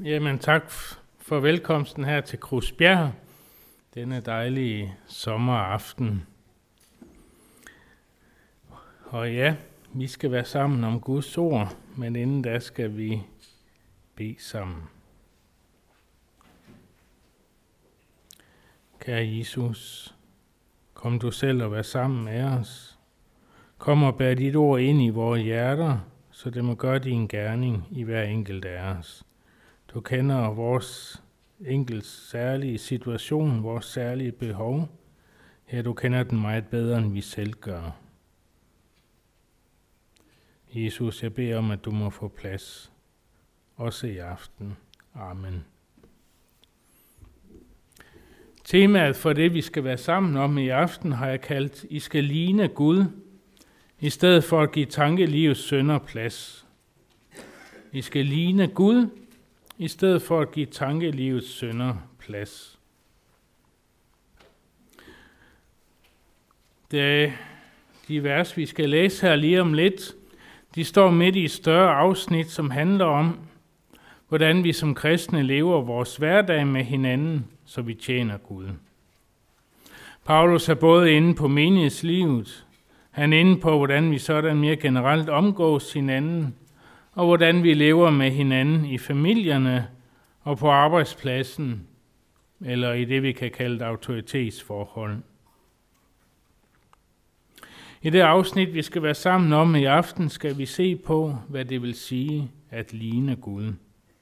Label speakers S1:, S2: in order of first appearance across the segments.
S1: Jamen tak for velkomsten her til Krusbjerg, denne dejlige sommeraften. Og ja, vi skal være sammen om Guds ord, men inden da skal vi bede sammen. Kære Jesus, kom du selv og vær sammen med os. Kom og bær dit ord ind i vores hjerter, så det må gøre din gerning i hver enkelt af os. Du kender vores enkelt særlige situation, vores særlige behov. Her du kender den meget bedre, end vi selv gør. Jesus, jeg beder om, at du må få plads, også i aften. Amen. Temaet for det, vi skal være sammen om i aften, har jeg kaldt, I skal ligne Gud, i stedet for at give tankelivets synder plads. I skal ligne Gud, i stedet for at give tankelivets synder plads. De vers, vi skal læse her lige om lidt, de står midt i et større afsnit, som handler om, hvordan vi som kristne lever vores hverdag med hinanden, så vi tjener Gud. Paulus er både inde på menighedslivet, han er inde på, hvordan vi sådan mere generelt omgås hinanden, og hvordan vi lever med hinanden i familierne og på arbejdspladsen, eller i det, vi kan kalde et autoritetsforhold. I det afsnit, vi skal være sammen om i aften, skal vi se på, hvad det vil sige at ligne Gud.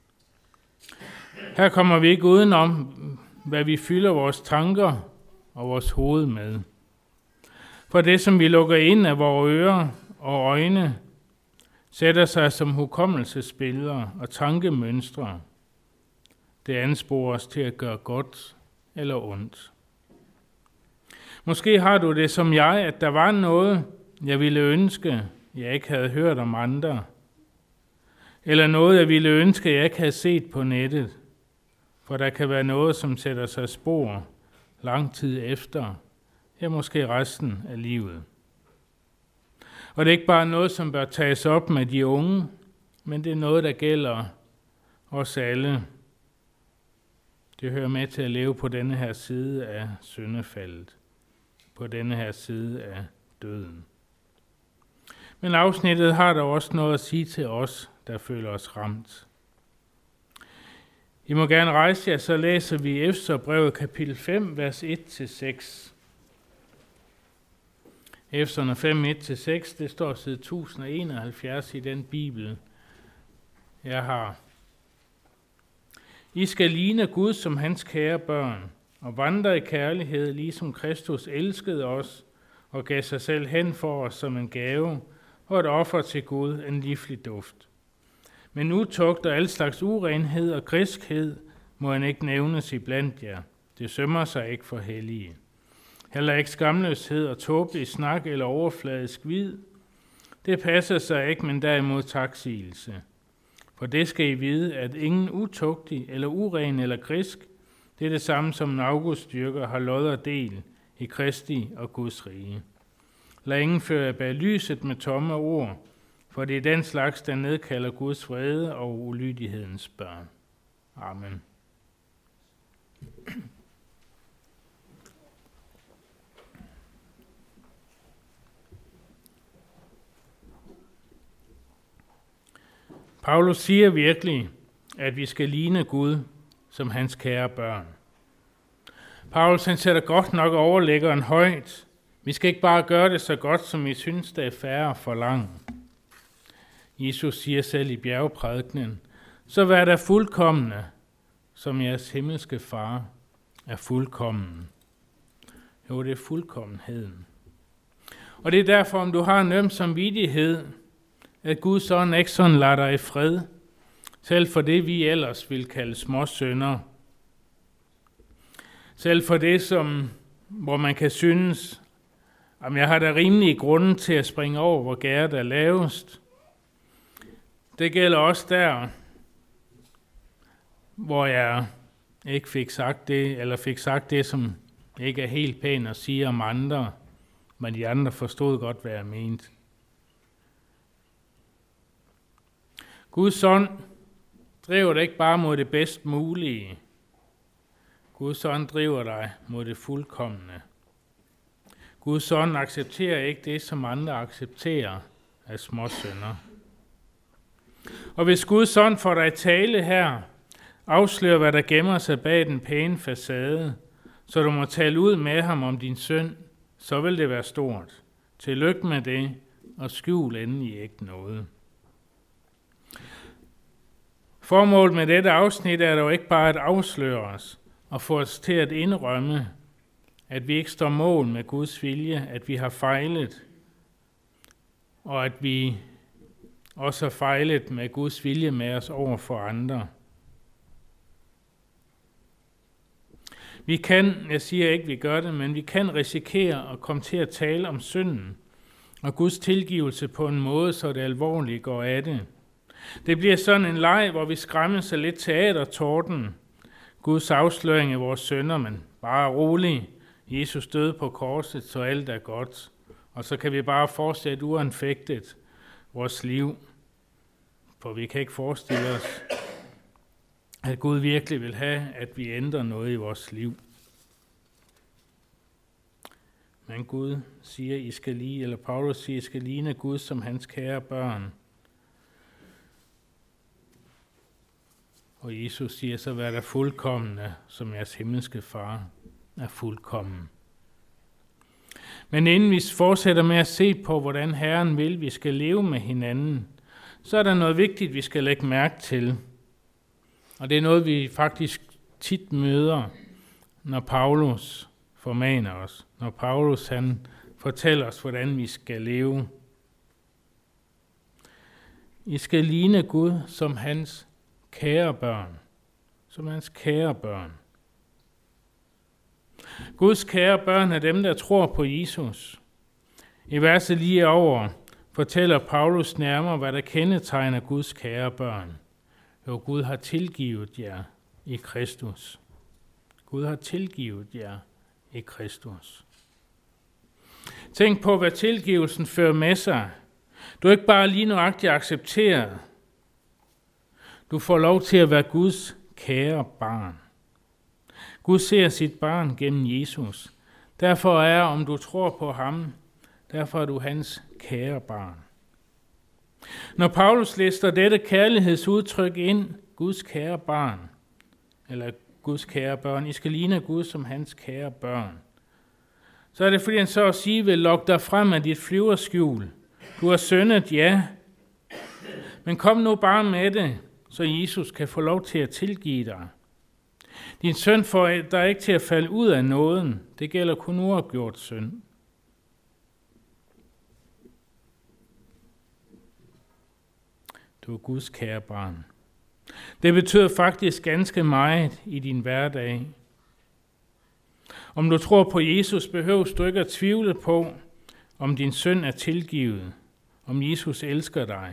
S1: Her kommer vi ikke udenom, hvad vi fylder vores tanker og vores hoved med. For det, som vi lukker ind af vores ører og øjne, sætter sig som hukommelsesbilleder og tankemønstre. Det ansporer os til at gøre godt eller ondt. Måske har du det som jeg, at der var noget, jeg ville ønske, jeg ikke havde hørt om andre. Eller noget, jeg ville ønske, jeg ikke havde set på nettet. For der kan være noget, som sætter sig spor lang tid efter, ja måske resten af livet. Og det er ikke bare noget, som bør tages op med de unge, men det er noget, der gælder os alle. Det hører med til at leve på denne her side af syndefaldet, på denne her side af døden. Men afsnittet har der også noget at sige til os, der føler os ramt. I må gerne rejse jer, så læser vi Efeserbrevet kapitel 5, vers 1-6. Efeserne 5, 1-6, det står side 1071 i den bibel, jeg har. I skal ligne Gud som hans kære børn, og vandre i kærlighed, ligesom Kristus elskede os, og gav sig selv hen for os som en gave, og et offer til Gud, en livlig duft. Men utugt og al slags urenhed og griskhed må han ikke nævnes iblandt jer. Det sømmer sig ikke for hellige. Heller ikke skamløshed og tåbelig snak eller overfladisk vid. Det passer sig ikke, men derimod taksigelse. For det skal I vide, at ingen utugtig eller uren eller grisk, det er det samme som en augustdyrker har lod og del i Kristi og Guds rige. Lad ingen føre bag lyset med tomme ord, for det er den slags, der nedkalder Guds vrede og ulydighedens børn. Amen. Paulus siger virkelig, at vi skal ligne Gud som hans kære børn. Paulus han sætter godt nok overlæggeren højt. Vi skal ikke bare gøre det så godt, som vi synes, det er færre for langt. Jesus siger selv i bjergprædikenen, så vær der fuldkomne, som jeres himmelske far er fuldkommen. Jo, det er fuldkommenheden. Og det er derfor, om du har en øm samvittighed, at Guds ånd ikke sådan lader dig i fred, selv for det, vi ellers vil kalde små synder. Selv for det, hvor man kan synes, at jeg har da rimelige grunde til at springe over, hvor gærdet er lavest. Det gælder også der, hvor jeg ikke fik sagt det, eller fik sagt det, som ikke er helt pænt at sige om andre, men de andre forstod godt, hvad jeg mente. Guds ånd driver dig ikke bare mod det bedst mulige. Guds ånd driver dig mod det fuldkomne. Guds ånd accepterer ikke det, som andre accepterer af småsynder. Og hvis Guds ånd får dig tale her, afslører, hvad der gemmer sig bag den pæne facade, så du må tale ud med ham om din synd, så vil det være stort. Tillykke med det, og skjul endelig ikke noget. Formålet med dette afsnit er dog ikke bare at afsløre os og få os til at indrømme, at vi ikke står mål med Guds vilje, at vi har fejlet, og at vi også har fejlet med Guds vilje med os over for andre. Vi kan, jeg siger ikke, vi gør det, men vi kan risikere at komme til at tale om synden og Guds tilgivelse på en måde, så det alvorligt går af det. Det bliver sådan en leg, hvor vi skræmmer sig lidt teatertorden. Guds afsløring af vores synder, men bare rolig. Jesus døde på korset, så alt er godt. Og så kan vi bare fortsætte uanfægtet vores liv. For vi kan ikke forestille os, at Gud virkelig vil have, at vi ændrer noget i vores liv. Men Gud siger, Paulus siger, I skal ligne Gud som hans kære børn. Og Jesus siger så, vær der fuldkommende, som jeres himmelske far er fuldkommen. Men inden vi fortsætter med at se på, hvordan Herren vil, vi skal leve med hinanden, så er der noget vigtigt, vi skal lægge mærke til. Og det er noget, vi faktisk tit møder, når Paulus formaner os. Når Paulus han fortæller os, hvordan vi skal leve. I skal ligne Gud som hans kære børn. Som hans kære børn. Guds kære børn er dem, der tror på Jesus. I verset lige over fortæller Paulus nærmere, hvad der kendetegner Guds kære børn. Jo, Gud har tilgivet jer i Kristus. Gud har tilgivet jer i Kristus. Tænk på, hvad tilgivelsen fører med sig. Du er ikke bare lige nøjagtigt accepteret. Du får lov til at være Guds kære barn. Gud ser sit barn gennem Jesus. Derfor er, om du tror på ham, derfor er du hans kære barn. Når Paulus lister dette kærlighedsudtryk ind, Guds kære barn, eller Guds kære børn, I skal ligne Gud som hans kære børn, så er det fordi han så at sige vil lokke dig frem af dit flyverskjul. Du har syndet, ja, men kom nu bare med det, så Jesus kan få lov til at tilgive dig. Din synd får dig ikke til at falde ud af nåden. Det gælder kun uafgjort synd. Du er Guds kære barn. Det betyder faktisk ganske meget i din hverdag. Om du tror på Jesus, behøver du ikke at tvivle på, om din synd er tilgivet, om Jesus elsker dig.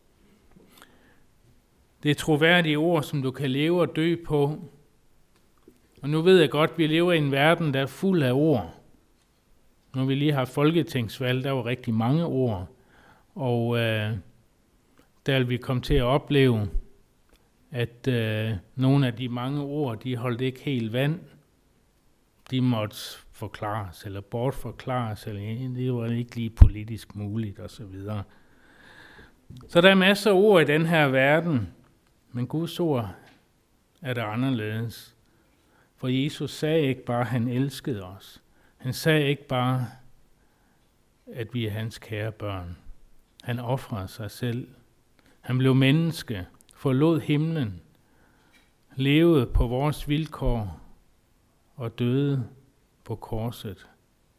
S1: Det er troværdige ord, som du kan leve og dø på. Og nu ved jeg godt, at vi lever i en verden, der er fuld af ord. Når vi lige har folketingsvalg, der var rigtig mange ord. Og der vil vi komme til at opleve, at nogle af de mange ord, de holdt ikke helt vand. De måtte forklares eller bortforklares, eller det var ikke lige politisk muligt osv. Så der er masser af ord i den her verden, men Guds ord er der anderledes. For Jesus sagde ikke bare, at han elskede os. Han sagde ikke bare, at vi er hans kære børn. Han ofrede sig selv. Han blev menneske, forlod himlen, levede på vores vilkår og døde på korset.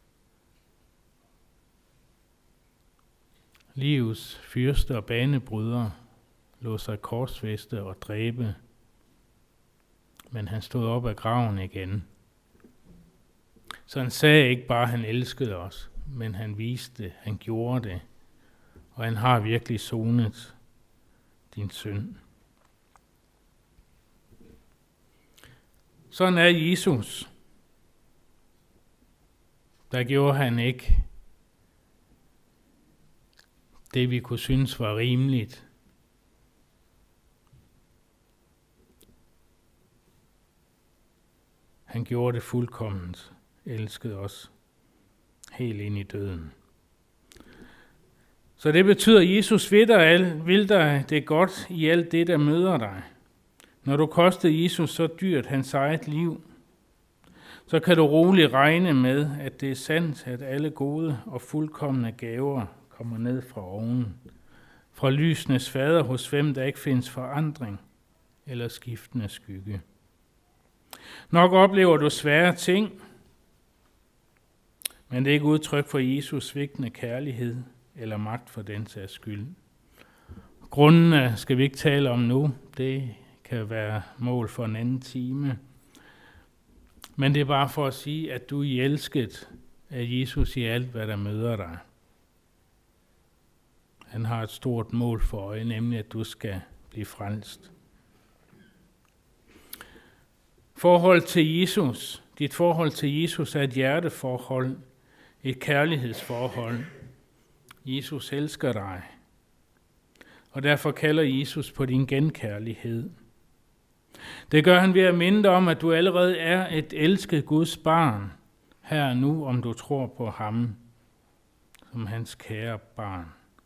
S1: Livets fyrste og banebrydere lod sig korsfæste og dræbe, men han stod op af graven igen. Så han sagde ikke bare, at han elskede os, men han viste det, han gjorde det, og han har virkelig sonet din synd. Sådan er Jesus. Der gjorde han ikke det, vi kunne synes var rimeligt. Han gjorde det fuldkomment, elskede os helt ind i døden. Så det betyder, at Jesus vil dig det godt i alt det, der møder dig. Når du kostede Jesus så dyrt hans eget liv, så kan du roligt regne med, at det er sandt, at alle gode og fuldkomne gaver kommer ned fra oven. Fra lysenes fader, hos hvem der ikke findes forandring eller skiftende skygge. Nok oplever du svære ting, men det er ikke udtryk for Jesus svigtende kærlighed eller magt for den sags skyld. Grundene skal vi ikke tale om nu. Det kan være mål for en anden time. Men det er bare for at sige, at du er elsket af Jesus i alt, hvad der møder dig. Han har et stort mål for øje, nemlig at du skal blive frelst. Forhold til Jesus. Dit forhold til Jesus er et hjerteforhold, et kærlighedsforhold. Jesus elsker dig, og derfor kalder Jesus på din genkærlighed. Det gør han ved at minde om, at du allerede er et elsket Guds barn, her og nu, om du tror på ham, som hans kære barn.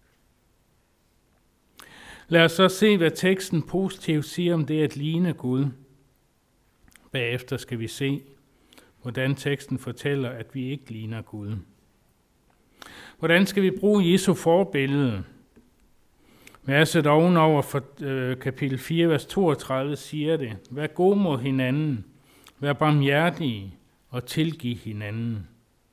S1: Lad os så se, hvad teksten positivt siger om det at ligne Gud. Bagefter skal vi se, hvordan teksten fortæller, at vi ikke ligner Gud. Hvordan skal vi bruge Jesu forbillede? Verset ovenover for kapitel 4, vers 32 siger det: Vær god mod hinanden, vær barmhjertige og tilgiv hinanden.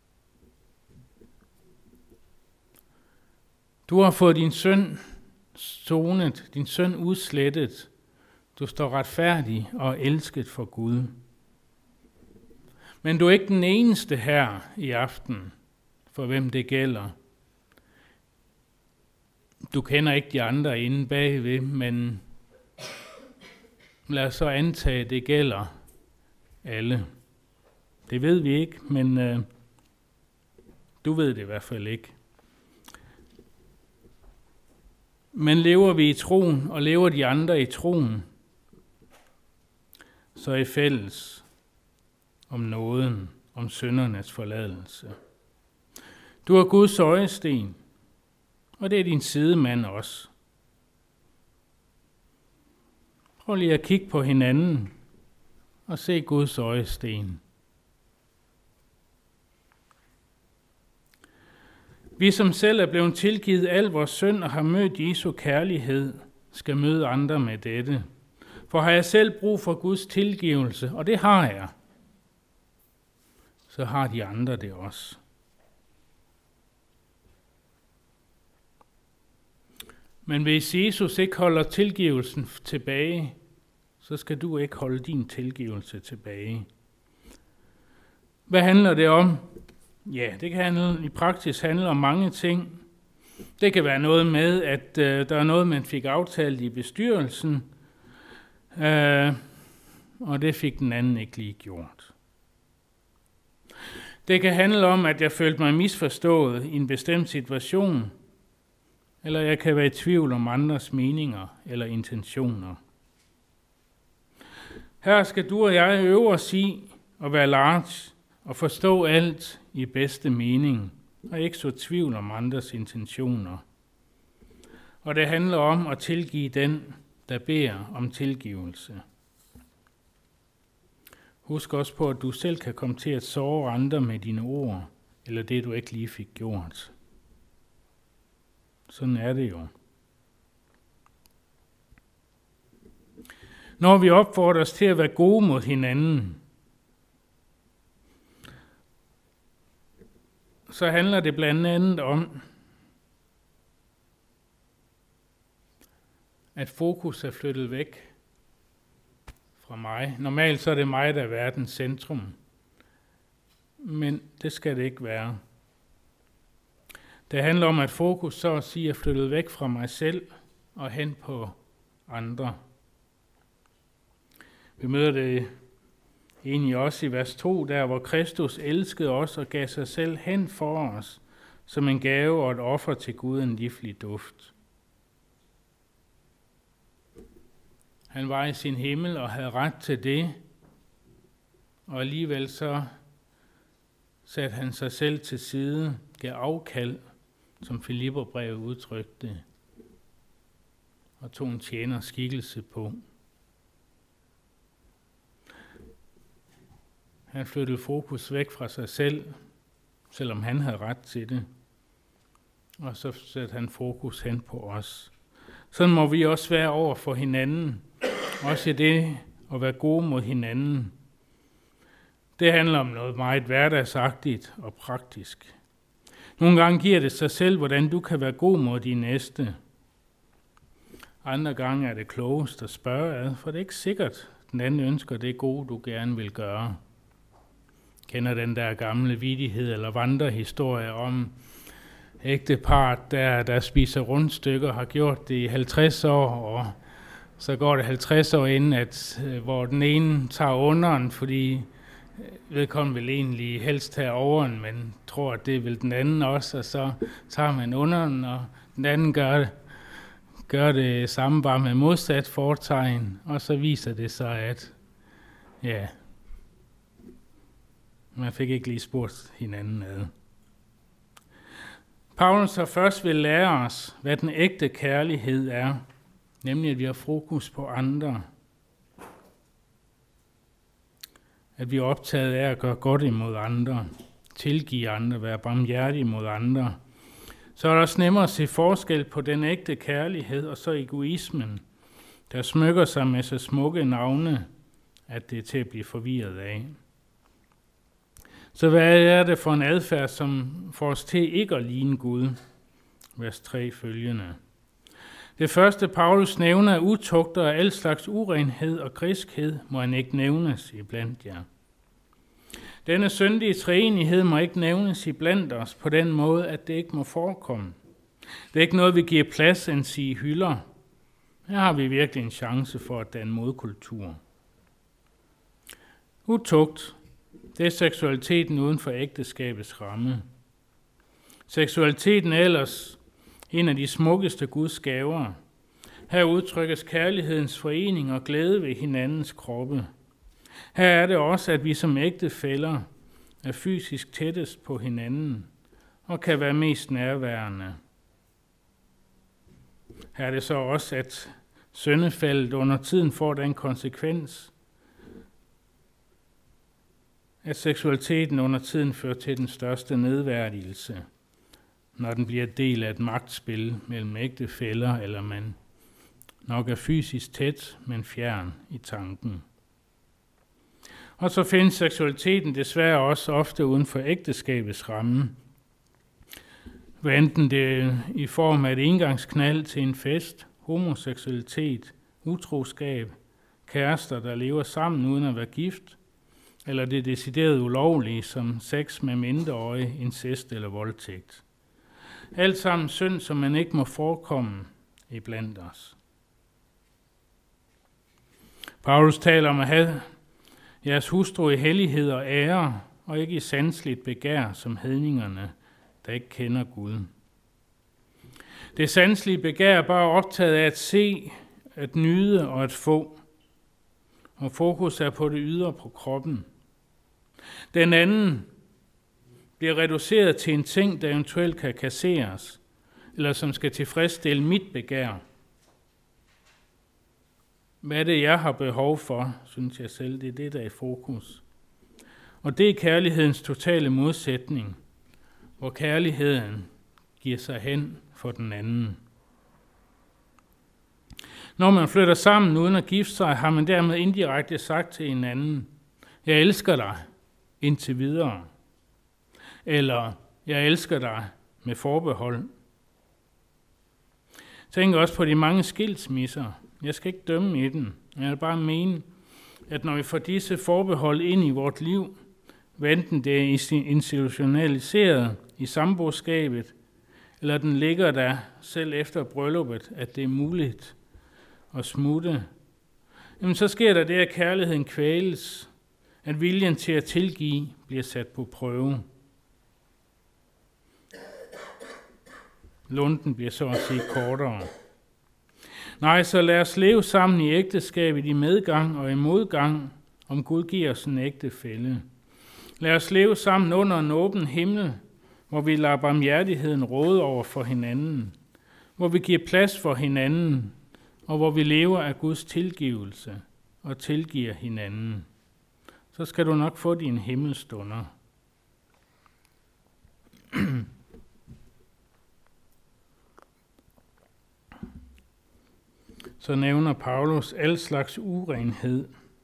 S1: Du har fået din synd sonet, din synd udslettet. Du står retfærdig og elsket for Gud. Men du er ikke den eneste her i aften, for hvem det gælder. Du kender ikke de andre inde bagved, men lad os så antage, at det gælder alle. Det ved vi ikke, men du ved det i hvert fald ikke. Men lever vi i troen, og lever de andre i troen, så er I fælles om nåden, om syndernes forladelse. Du er Guds øjesten, og det er din sidemand også. Prøv lige at kigge på hinanden og se Guds øjesten. Vi som selv er blevet tilgivet al vores synd og har mødt Jesu kærlighed, skal møde andre med dette. For har jeg selv brug for Guds tilgivelse, og det har jeg, så har de andre det også. Men hvis Jesus ikke holder tilgivelsen tilbage, så skal du ikke holde din tilgivelse tilbage. Hvad handler det om? Ja, det kan i praksis handle om mange ting. Det kan være noget med, at der er noget, man fik aftalt i bestyrelsen, og det fik den anden ikke lige gjort. Det kan handle om, at jeg følte mig misforstået i en bestemt situation, eller jeg kan være i tvivl om andres meninger eller intentioner. Her skal du og jeg øve os i at være large og forstå alt i bedste mening, og ikke så tvivl om andres intentioner. Og det handler om at tilgive den, der beder om tilgivelse. Husk også på, at du selv kan komme til at såre andre med dine ord, eller det du ikke lige fik gjort. Sådan er det jo. Når vi opfordrer os til at være gode mod hinanden, så handler det blandt andet om, at fokus er flyttet væk fra mig. Normalt så er det mig, der er verdens centrum. Men det skal det ikke være. Det handler om, at fokus så at sige er flyttet væk fra mig selv og hen på andre. Vi møder det egentlig også i vers 2, der hvor Kristus elskede os og gav sig selv hen for os, som en gave og et offer til Gud, en livlig duft. Han var i sin himmel og havde ret til det, og alligevel så satte han sig selv til side, gav afkald, som Filipperbrevet udtrykte, og tog en tjeners skikkelse på. Han flyttede fokus væk fra sig selv, selvom han havde ret til det. Og så satte han fokus hen på os. Sådan må vi også være over for hinanden. Også i det at være gode mod hinanden. Det handler om noget meget hverdagsagtigt og praktisk. Nogle gange giver det sig selv, hvordan du kan være god mod din næste. Andre gange er det klogest at spørge ad, for det er ikke sikkert, at den anden ønsker det gode, du gerne vil gøre. Kender den der gamle vittighed eller vandrehistorie om ægteparret, der spiser rundstykker, har gjort det i 50 år, og så går det 50 år inden, hvor den ene tager underen, fordi vedkommende vil egentlig helst have overen, men tror, at det vil den anden også, og så tager man underen, og den anden gør det samme, bare med modsat fortegn, og så viser det sig, at man fik ikke lige spurgt hinanden ad. Paulus har først vil lære os, hvad den ægte kærlighed er, nemlig at vi har fokus på andre. At vi er optaget af at gøre godt imod andre, tilgive andre, være barmhjertige mod andre. Så er det også nemmere at se forskel på den ægte kærlighed og så egoismen, der smykker sig med så smukke navne, at det er til at blive forvirret af. Så hvad er det for en adfærd, som får os til ikke at ligne Gud? Vers 3 følgende. Det første, Paulus nævner, er utugter og al slags urenhed og griskhed, må han ikke nævnes iblandt jer. Denne syndige treenighed må ikke nævnes iblandt os på den måde, at det ikke må forekomme. Det er ikke noget, vi giver plads end sige hylder. Her har vi virkelig en chance for at danne modkultur. Utugt, det er seksualiteten uden for ægteskabets ramme. Seksualiteten er ellers en af de smukkeste Guds gaver. Her udtrykkes kærlighedens forening og glæde ved hinandens kroppe. Her er det også, at vi som ægtefæller er fysisk tættest på hinanden og kan være mest nærværende. Her er det så også, at syndefaldet under tiden får den konsekvens, at seksualiteten under tiden fører til den største nedværdigelse, når den bliver del af et magtspil mellem ægtefæller, eller man nok er fysisk tæt, men fjern i tanken. Og så findes seksualiteten desværre også ofte uden for ægteskabets ramme. Hvad enten det er i form af et engangsknald til en fest, homoseksualitet, utroskab, kærester, der lever sammen uden at være gift, eller det decideret ulovlige som sex med mindreårige, incest eller voldtægt. Alt sammen synd, som man ikke må forekomme iblandt os. Paulus taler om at have jeres hustru i hellighed og ære, og ikke i sanseligt begær som hedningerne, der ikke kender Gud. Det sanselige begær er bare optaget af at se, at nyde og at få, og fokus er på det ydre på kroppen. Den anden bliver reduceret til en ting, der eventuelt kan kasseres, eller som skal tilfredsstille mit begær. Hvad er det, jeg har behov for, synes jeg selv, det er det, der er i fokus. Og det er kærlighedens totale modsætning, hvor kærligheden giver sig hen for den anden. Når man flytter sammen uden at gifte sig, har man dermed indirekte sagt til hinanden, jeg elsker dig indtil videre. Eller, jeg elsker dig med forbehold. Tænk også på de mange skilsmisser. Jeg skal ikke dømme i den. Jeg vil bare mene, at når vi får disse forbehold ind i vort liv, enten det er institutionaliseret i samboskabet, eller den ligger der selv efter brylluppet, at det er muligt at smutte, jamen så sker der det, at kærligheden kvæles, at viljen til at tilgive bliver sat på prøve. Lunden bliver så at sige kortere. Nej, så lad os leve sammen i ægteskabet i medgang og i modgang, om Gud giver os en ægtefælle. Lad os leve sammen under en åben himmel, hvor vi lader barmhjertigheden råde over for hinanden, hvor vi giver plads for hinanden, og hvor vi lever af Guds tilgivelse og tilgiver hinanden. Så skal du nok få dine himmelstunder. Så nævner Paulus al slags urenhed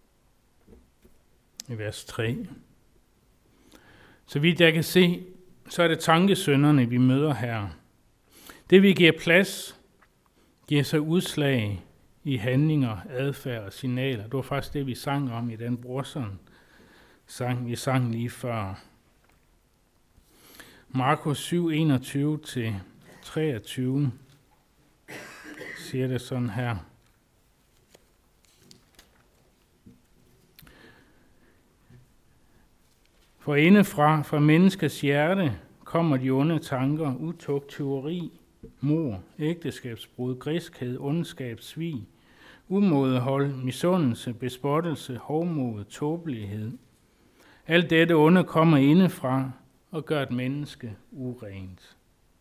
S1: i vers 3. Så vidt jeg kan se, så er det tankesynderne, vi møder her. Det vi giver plads, giver sig udslag i handlinger, adfærd og signaler. Det var faktisk det, vi sang om i den Brorsson-sang, vi sang lige før. Markus 7, 21-23 siger det sådan her. For indefra, fra menneskets hjerte, kommer de onde tanker, utugt, tyveri, mord, ægteskabsbrud, griskhed, ondskab, svig, umådehold, misundelse, bespottelse, hovmod, tåbelighed. Alt dette onde kommer indefra og gør et menneske urent.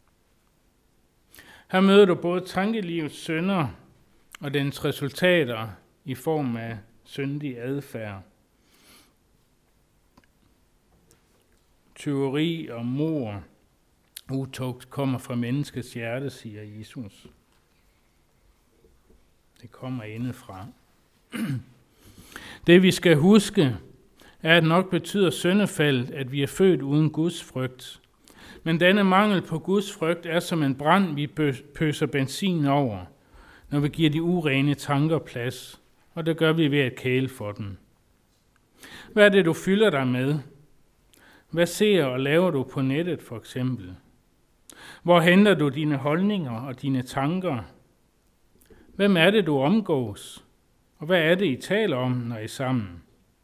S1: Her møder du både tankelivets synder og dens resultater i form af syndig adfærd. Tyveri og mord, utugt kommer fra menneskets hjerte, siger Jesus. Det kommer indefra. Det vi skal huske, er, at nok betyder syndefaldet, at vi er født uden Guds frygt. Men denne mangel på Guds frygt er som en brand, vi pøser benzin over, når vi giver de urene tanker plads, og det gør vi ved at kæle for dem. Hvad er det, du fylder dig med? Hvad ser og laver du på nettet for eksempel? Hvor henter du dine holdninger og dine tanker? Hvem er det, du omgås? Og hvad er det, I taler om, når I er sammen?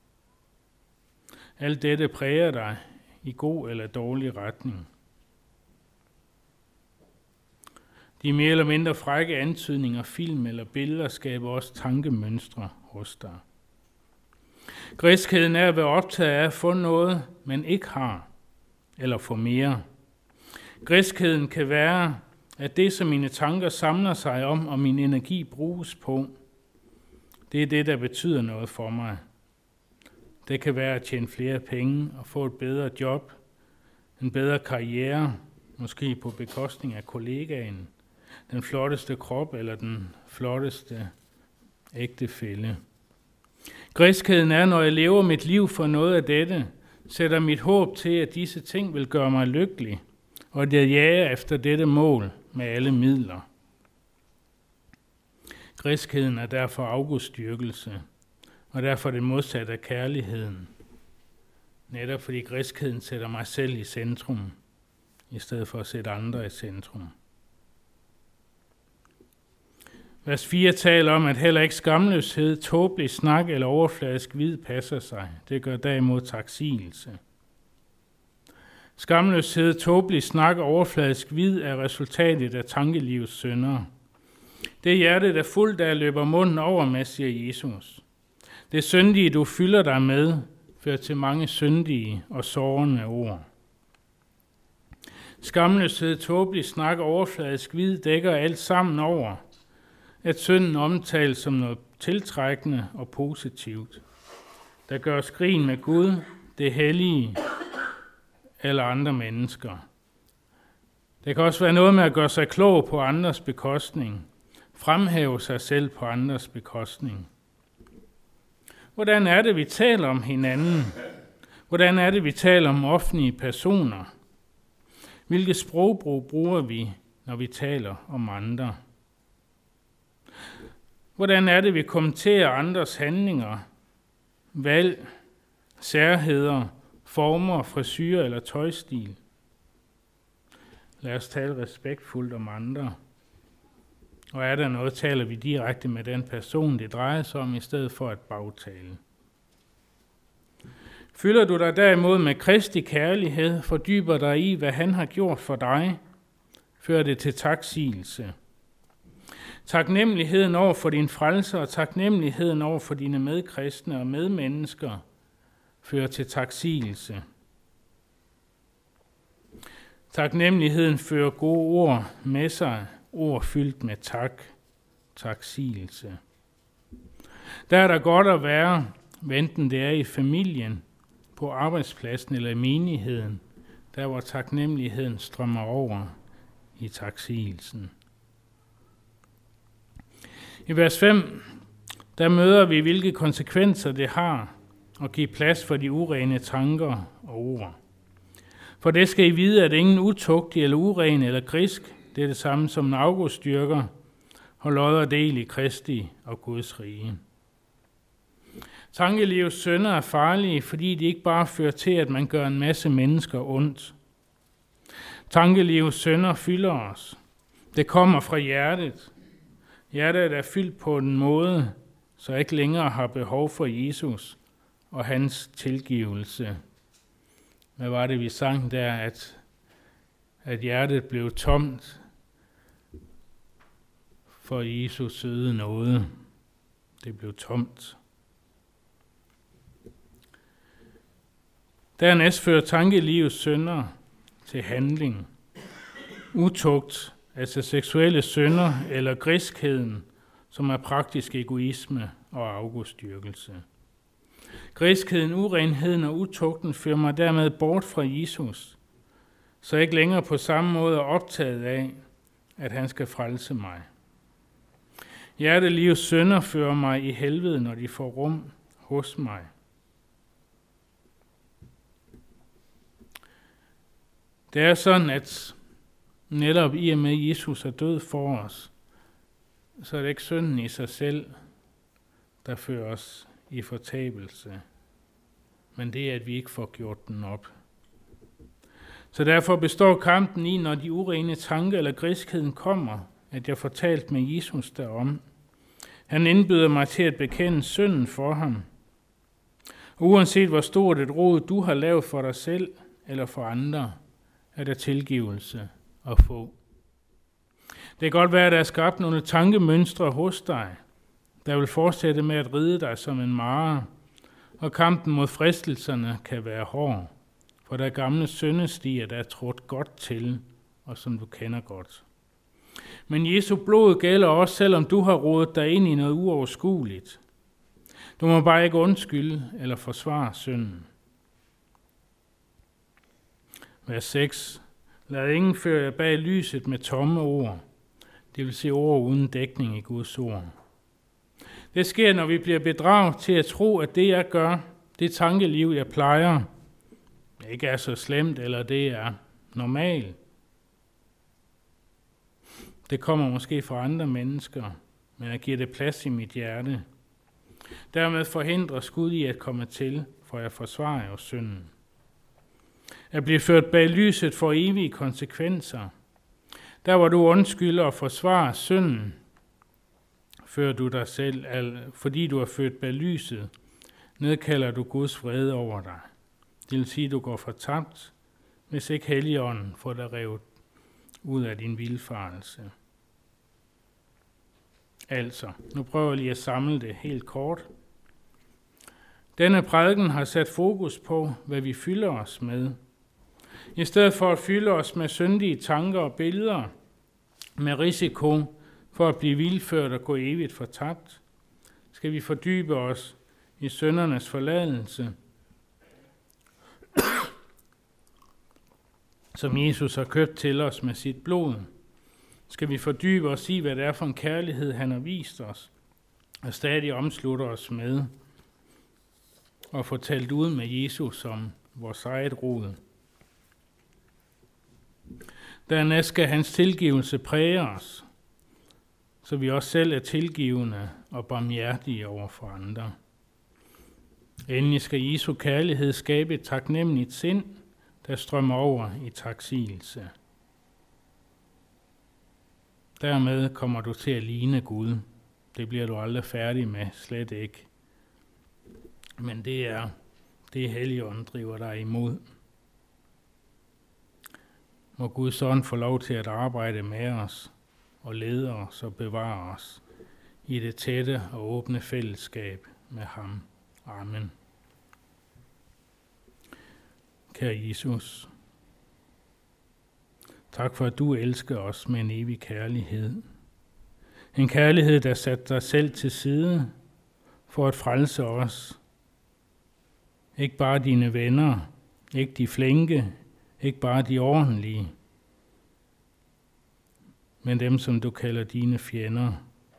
S1: Alt dette præger dig i god eller dårlig retning. De mere eller mindre frække antydninger, film eller billeder skaber også tankemønstre hos dig. Griskheden er at være optaget af at få noget, man ikke har, eller få mere. Griskheden kan være, at det, som mine tanker samler sig om, og min energi bruges på, det er det, der betyder noget for mig. Det kan være at tjene flere penge og få et bedre job, en bedre karriere, måske på bekostning af kollegaen, den flotteste krop eller den flotteste ægtefælle. Griskheden er, når jeg lever mit liv for noget af dette, sætter mit håb til, at disse ting vil gøre mig lykkelig, og at jeg jager efter dette mål med alle midler. Griskheden er derfor afgudsdyrkelse, og derfor det modsatte af kærligheden. Netop fordi griskheden sætter mig selv i centrum, i stedet for at sætte andre i centrum. Vers 4 taler om, at heller ikke skamløshed, tåbelig snak eller overfladisk vid passer sig. Det gør derimod taksigelse. Skamløshed, tåbelig snak og overfladisk vid er resultatet af tankelivets synder. Det hjerte, der fuldt af løber munden over med, siger Jesus. Det syndige, du fylder dig med, fører til mange syndige og sårende ord. Skamløshed, tåbelig snak og overfladisk vid dækker alt sammen over, at synden omtales som noget tiltrækkende og positivt, der gør skrin med Gud, det hellige eller andre mennesker. Det kan også være noget med at gøre sig klog på andres bekostning, fremhæve sig selv på andres bekostning. Hvordan er det, vi taler om hinanden? Hvordan er det, vi taler om offentlige personer? Hvilke sprogbrug bruger vi, når vi taler om andre? Hvordan er det, vi kommenterer andres handlinger, valg, særheder, former, frisyrer eller tøjstil? Lad os tale respektfuldt om andre. Og er der noget, taler vi direkte med den person, det drejer sig om, i stedet for at bagtale. Fylder du dig derimod med Kristi kærlighed, fordyber dig i, hvad han har gjort for dig, fører det til taksigelse. Taknemmeligheden over for din frelser og taknemmeligheden over for dine medkristne og medmennesker fører til taksigelse. Taknemmeligheden fører gode ord med sig, ord fyldt med tak, taksigelse. Der er der godt at være, enten det er i familien, på arbejdspladsen eller i menigheden, der hvor taknemmeligheden strømmer over i taksigelsen. I vers 5, der møder vi, hvilke konsekvenser det har at give plads for de urene tanker og ord. For det skal I vide, at ingen utugtig eller uren eller grisk, det er det samme som en afgudstyrker, har lod og del i Kristi og Guds rige. Tankelivets synder er farlige, fordi de ikke bare fører til, at man gør en masse mennesker ondt. Tankelivets synder fylder os. Det kommer fra hjertet. Hjertet er fyldt på en måde, så jeg ikke længere har behov for Jesus og hans tilgivelse. Hvad var det, vi sang der, at hjertet blev tomt for Jesus søde nåde. Det blev tomt. Dernæst fører tankelivets synder til handling. Utugt, altså seksuelle synder, eller griskheden, som er praktisk egoisme og afgudstyrkelse. Griskheden, urenheden og utugten fører mig dermed bort fra Jesus, så jeg ikke længere på samme måde er optaget af, at han skal frelse mig. Hjertelivets synder fører mig i helvede, når de får rum hos mig. Det er sådan, at netop i og med Jesus er død for os, så er det ikke synden i sig selv, der fører os i fortabelse, men det er, at vi ikke får gjort den op. Så derfor består kampen i, når de urene tanker eller griskheden kommer, at jeg får talt med Jesus derom. Han indbyder mig til at bekende synden for ham. Uanset hvor stort et rod du har lavet for dig selv eller for andre, er der tilgivelse at få. Det kan godt være, at der er skabt nogle tankemønstre hos dig, der vil fortsætte med at ride dig som en mare, og kampen mod fristelserne kan være hård, for der er gamle syndestier, der er trådt godt til, og som du kender godt. Men Jesu blod gælder også, selvom du har rodet dig ind i noget uoverskueligt. Du må bare ikke undskylde eller forsvare synden. Vers 6. Lad ingen føre jer bag lyset med tomme ord, det vil sige ord uden dækning i Guds ord. Det sker, når vi bliver bedraget til at tro, at det jeg gør, det tankeliv jeg plejer, ikke er så slemt, eller det er normalt. Det kommer måske fra andre mennesker, men jeg giver det plads i mit hjerte. Dermed forhindres Gud i at komme til, for jeg forsvarer jo synden. At blive ført bag lyset får evige konsekvenser. Der hvor du undskylder og forsvarer synden, fører du dig selv, fordi du er ført bag lyset, nedkalder du Guds vrede over dig. Det vil sige, at du går fortabt, hvis ikke Helligånden får dig revet ud af din vildfarelse. Altså, nu prøver jeg lige at samle det helt kort. Denne prædiken har sat fokus på, hvad vi fylder os med. I stedet for at fylde os med syndige tanker og billeder, med risiko for at blive vildført og gå evigt fortabt, skal vi fordybe os i syndernes forladelse, som Jesus har købt til os med sit blod. Skal vi fordybe os i, hvad det er for en kærlighed, han har vist os, og stadig omslutter os med, og få talt ud med Jesus som vores eget rod. Dernæst skal hans tilgivelse præge os, så vi også selv er tilgivende og barmhjertige over for andre. Endelig skal Jesu kærlighed skabe et taknemmeligt sind, der strømmer over i taksigelse. Dermed kommer du til at ligne Gud. Det bliver du aldrig færdig med, slet ikke. Men det er det, Helligånden driver dig imod. Må Guds ånd få lov til at arbejde med os, og leder os og bevarer os i det tætte og åbne fællesskab med ham. Amen. Kære Jesus, tak for, at du elsker os med en evig kærlighed. En kærlighed, der satte dig selv til side for at frelse os. Ikke bare dine venner, ikke de flinke, ikke bare de ordentlige, men dem, som du kalder dine fjender.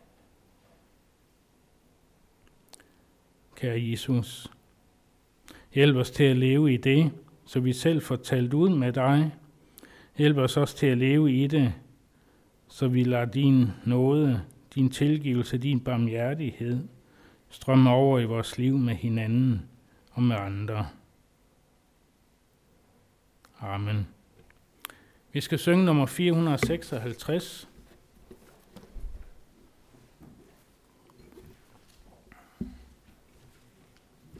S1: Kære Jesus, hjælp os til at leve i det, så vi selv får talt ud med dig. Hjælp os også til at leve i det, så vi lader din nåde, din tilgivelse, din barmhjertighed strømme over i vores liv med hinanden og med andre. Amen. Vi skal synge nummer 456.